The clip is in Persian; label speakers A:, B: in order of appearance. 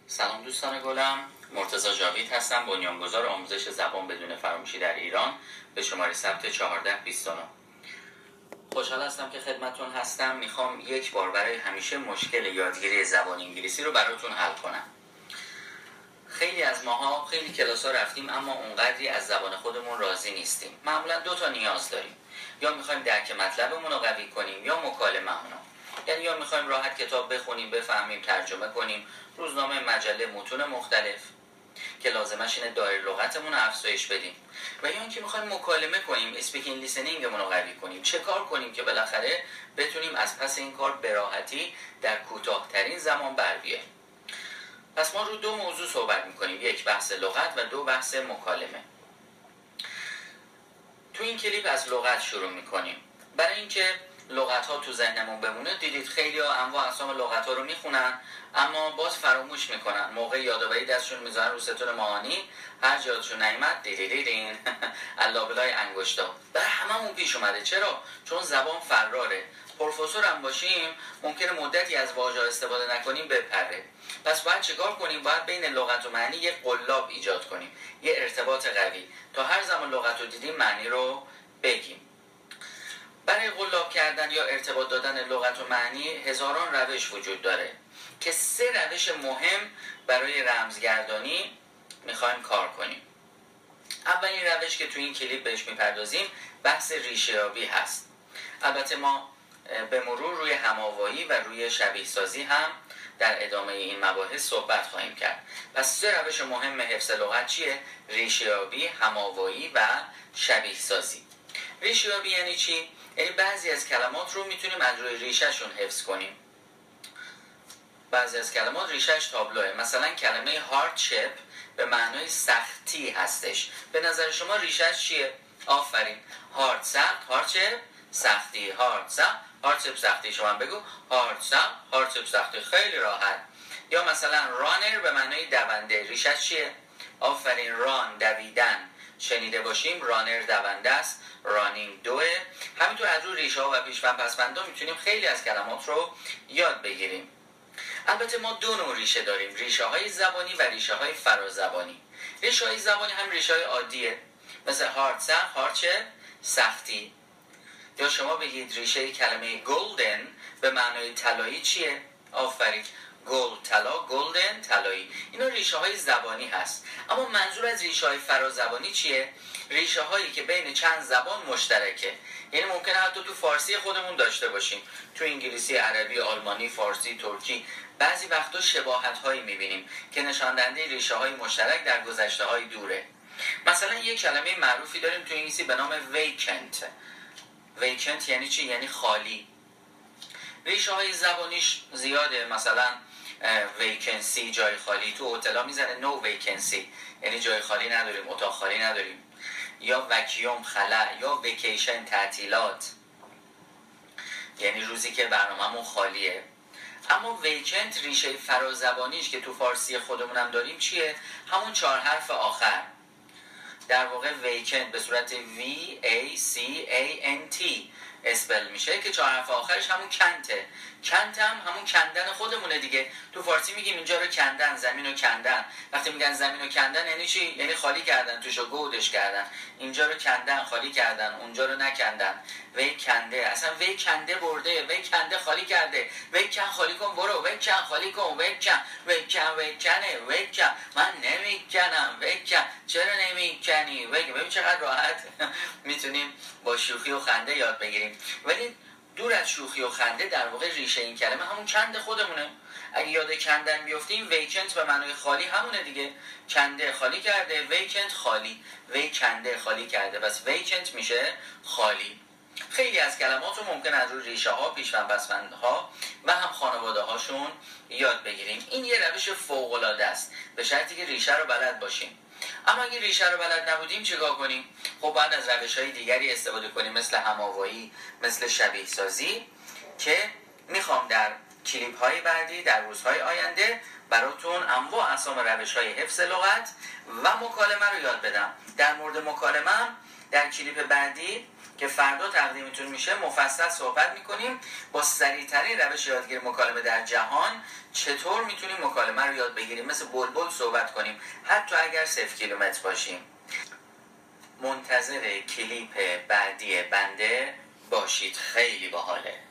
A: سلام دوستان گلم، مرتضی جاوید هستم، بنیانگذار آموزش زبان بدون فراموشی در ایران به شماره ثبت 1429. خوشحال هستم که خدمتون هستم. میخوام یک بار برای همیشه مشکل یادگیری زبان انگلیسی رو براتون حل کنم. خیلی از ماها خیلی کلاس‌ها رفتیم اما اونقدری از زبان خودمون راضی نیستیم. معمولا دو تا نیاز داریم، یا میخوایم درک مطلبمون رو قوی کنیم یا مکالمه‌مون رو. یعنی یا میخوایم راحت کتاب بخونیم، بفهمیم، ترجمه کنیم، روزنامه، مجله، متون مختلف که لازمش اینه دایره لغتمون رو افزایش بدیم، و یا اینکه میخوایم مکالمه کنیم، اسپیکینگ لیسنینگمون رو قوی کنیم. چه کار کنیم که بالاخره بتونیم از پس این کار به راحتی در کوتاه‌ترین زمان بر بیاییم؟ پس ما رو دو موضوع صحبت میکنیم، یک بحث لغت و دو بحث مکالمه. تو این کلیپ از لغت شروع میکنیم. برای اینکه لغت ها تو ذهنمون بمونه، دیدید خیلی ها انواع اقسام لغت ها رو میخونن اما باز فراموش میکنن. موقع یادآوری دستشون میذارن رو ستون معانی، هر جا یادشون نیامد دیدین علابلای انگشتا. برای هممون پیش اومده. چرا؟ چون زبان فراره. پروفسور هم باشیم ممکنه مدتی از واژه استفاده نکنیم بپره. پس باید چیکار کنیم؟ باید بین لغت و معنی یک قلاب ایجاد کنیم، یه ارتباط قوی، تا هر زمان لغت رو دیدیم معنی رو بگیم. برای قلاب کردن یا ارتباط دادن لغت و معنی هزاران روش وجود داره که 3 روش مهم برای رمزگردانی میخوایم کار کنیم. اولین روش که تو این کلیپ بهش میپردازیم بحث ریشه‌یابی هست. البته ما به مرور روی هم‌آوایی و روی شبیه سازی هم در ادامه این مباحث صحبت خواهیم کرد. پس 3 روش مهم حفظ لغت چیه؟ ریشه‌یابی، هم‌آوایی و شبیه سازی. ریشه‌یابی یعنی چی؟ یعنی بعضی از کلمات رو میتونیم از روی ریشه‌شون حفظ کنیم. بعضی از کلمات ریشه‌اش تابلوه. مثلا کلمه hardship به معنای سختی هستش. به نظر شما ریشه‌اش چیه؟ آفرین. hard سخت، hardship سختی، hard سخت، hardship سختی. شما بگو hard سخت، hardship سختی. خیلی راحت. یا مثلا runner به معنای دونده. ریشه‌اش چیه؟ آفرین. run دویدن. شنیده باشیم رانر دونده است، رانینگ دوه. همینطور از روی ریشه ها و پیشوند پسوند ها میتونیم خیلی از کلمات رو یاد بگیریم. البته ما 2 نوع ریشه داریم، ریشه های زبانی و ریشه های فرازبانی. ریشه های زبانی هم ریشه های عادیه، مثل هارد سخت، هارچه سختی. یا شما بگید ریشه کلمه گلدن به معنای طلایی چیه؟ آفرین. گلد طلا، گلدن طلایی. اینا ریشه های زبانی هست. اما منظور از ریشه های فرازبانی چیه؟ ریشه هایی که بین چند زبان مشترکه. یعنی ممکنه حتی تو فارسی خودمون داشته باشیم، تو انگلیسی، عربی، آلمانی، فارسی، ترکی. بعضی وقتا شباهت هایی میبینیم که نشان دهنده ریشه های مشترک در گذشته های دوره. مثلا یک کلمه معروفی داریم تو انگلیسی به نام vacant. vacant یعنی چی؟ یعنی خالی. ریشه های زبانیش زیاده. مثلا ویکنسی، جای خالی. تو هتل‌ها میزنه نو ویکنسی، یعنی جای خالی نداریم، اتاق خالی نداریم. یا وکیوم، خلا. یا ویکیشن، تعطیلات، یعنی روزی که برنامه‌مون خالیه. اما ویکنت ریشه فرازبانیش که تو فارسی خودمونم داریم چیه؟ همون 4 حرف آخر. در واقع ویکنت به صورت VACANT اسپل میشه که 4 حرف آخرش همون کنته. کنت هم همون کندن خودمونه دیگه. تو فارسی میگیم اینجا رو کندن، زمین رو کندن. وقتی میگن زمین رو کندن یعنی چی؟ یعنی خالی کردن، توشو گودش کردن. اینجا رو کندن، خالی کردن، اونجا رو نکندن. وی کنده، اصلا وی کنده برده، وی کنده خالی کرده، وی کن خالی کن برو، وی کن خالی کن، وی کن، وی کن، وی کنه، وی کن، من نمیکنم، وی کن، چرا نمیکنی؟ وی کن. ببین چقدر راحت میتونیم با شوخی و خنده یاد بگیریم. ولی دور از شوخی و خنده در واقع ریشه این کلمه همون کند خودمونه. اگه یاد کندن بیفتیم، ویکنت به معنای خالی همونه دیگه. کنده خالی کرده، ویکنت خالی. وی کنده خالی کرده، پس ویکنت میشه خالی. خیلی از کلمات رو ممکن از روی ریشه ها، پیشوند پسوند ها و هم خانواده هاشون یاد بگیریم. این یه روش فوق العاده است، به شرطی که ریشه رو بلد باشیم. اما اگه ریشه رو بلد نبودیم چیکار کنیم؟ خب باید از روش‌های دیگری استفاده کنیم، مثل هم‌آوایی، مثل شبیه سازی، که میخوام در کلیپ‌های بعدی در روزهای آینده براتون انواع اقسام روش‌های حفظ لغت و مکالمه رو یاد بدم. در مورد مکالمه در کلیپ بعدی که فردا تقدیمتون میشه مفصل صحبت میکنیم با سریعترین روش یادگیری مکالمه در جهان چطور میتونیم مکالمه رو یاد بگیریم، مثل بلبل صحبت کنیم حتی اگر 0 کیلومتر باشیم. منتظر کلیپ بعدی بنده باشید، خیلی باحاله.